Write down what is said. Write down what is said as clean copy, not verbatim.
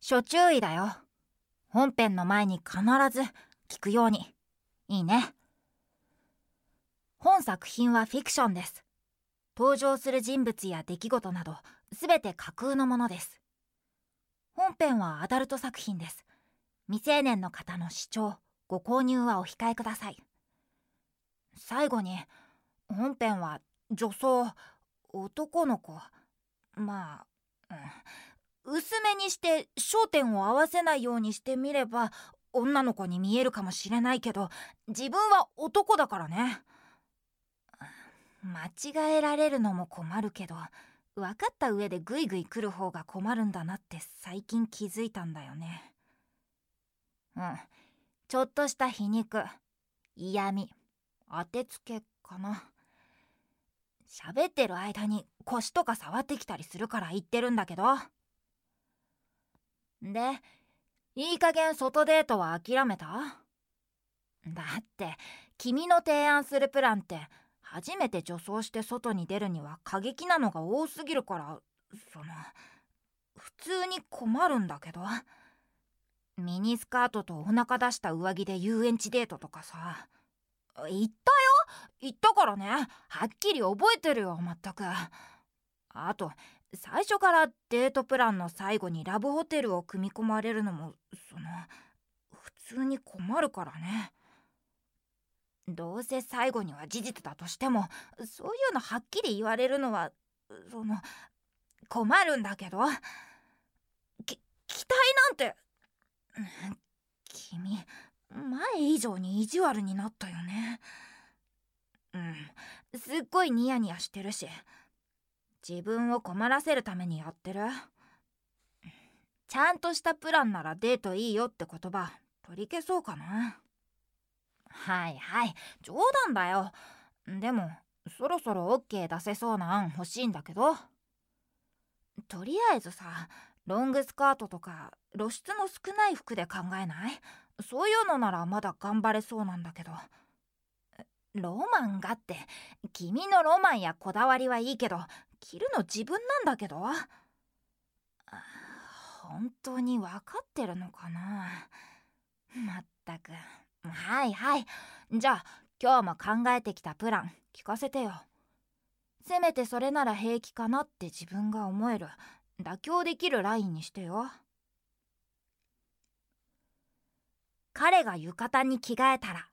諸注意だよ。本編の前に必ず聞くように。いいね。本作品はフィクションです。登場する人物や出来事などすべて架空のものです。本編はアダルト作品です。未成年の方の視聴ご購入はお控えください。最後に、本編は女装、男の子、まあ、薄めにして焦点を合わせないようにしてみれば女の子に見えるかもしれないけど、自分は男だからね。間違えられるのも困るけど、分かった上でグイグイ来る方が困るんだなって最近気づいたんだよね。ちょっとした皮肉、嫌味、当てつけかな。喋ってる間に腰とか触ってきたりするから言ってるんだけど。で、いい加減外デートは諦めた？だって君の提案するプランって初めて女装して外に出るには過激なのが多すぎるから、普通に困るんだけど。ミニスカートとお腹出した上着で遊園地デートとかさ。言ったよ、言ったからね。はっきり覚えてるよ、まったく。あと最初からデートプランの最後にラブホテルを組み込まれるのも普通に困るからね。どうせ最後には事実だとしても、そういうのはっきり言われるのは困るんだけど。期待なんて、君前以上に意地悪になったよね。すっごいニヤニヤしてるし、自分を困らせるためにやってる。ちゃんとしたプランならデートいいよって言葉取り消そうかな。はいはい、冗談だよ。でもそろそろ OK 出せそうな案欲しいんだけど。とりあえずさ、ロングスカートとか露出の少ない服で考えない？そういうのならまだ頑張れそうなんだけど。ロマンがって、君のロマンやこだわりはいいけど、着るの自分なんだけど。本当に分かってるのかな。まったく。はいはい、じゃあ今日も考えてきたプラン聞かせてよ。せめてそれなら平気かなって自分が思える妥協できるラインにしてよ。彼が浴衣に着替えたら